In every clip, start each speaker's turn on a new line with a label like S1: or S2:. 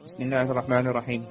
S1: Bismillahir Rahmanir Rahim.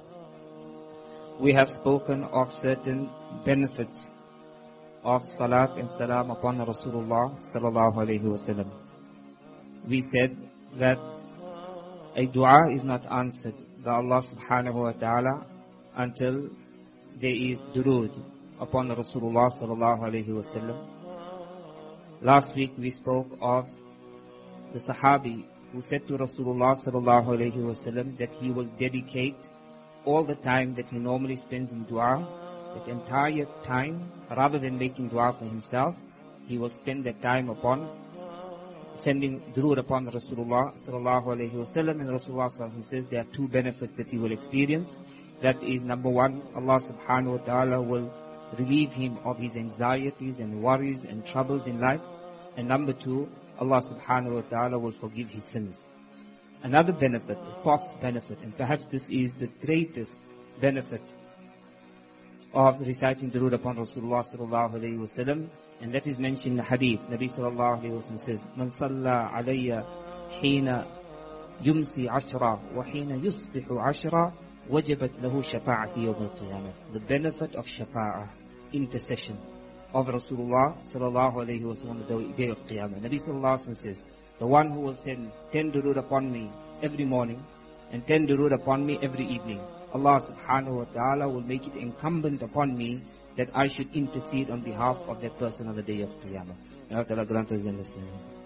S1: We have spoken of certain benefits of Salat and Salam upon Rasulullah sallallahu alaihi wasallam. We said that a dua is not answered by Allah subhanahu wa ta'ala until there is durood upon Rasulullah sallallahu alaihi wasallam. Last week we spoke of the Sahabi who said to Rasulullah sallallahu alaihi wasallam that he will dedicate all the time that he normally spends in dua, that entire time, rather than making dua for himself, he will spend that time upon sending durood upon Rasulullah sallallahu alaihi wasallam. And Rasulullah sallallahu alaihi wasallam says there are two benefits that he will experience. That is, number one, Allah subhanahu wa ta'ala will relieve him of his anxieties and worries and troubles in life. And number two, Allah subhanahu wa ta'ala will forgive his sins. Another benefit, the fourth benefit, and perhaps this is the greatest benefit of reciting durood upon Rasulullah sallallahu alayhi wa sallam, and that is mentioned in the hadith. Nabi sallallahu alayhi wa sallam says, Man salla alayya hina yumsi ashra wa hina yusbihu ashra wajabat lahu shafa'ati yawm al-qiyamah. The benefit of shafa'ah, intercession of Rasulullah sallallahu alayhi wa sallam the day of Qiyamah. Nabi sallallahu alayhi wa sallam says, the one who will send 10 durood upon me every morning and 10 durood upon me every evening, Allah subhanahu wa ta'ala will make it incumbent upon me that I should intercede on behalf of that person on the day of Qiyamah. May Allah grant us understanding.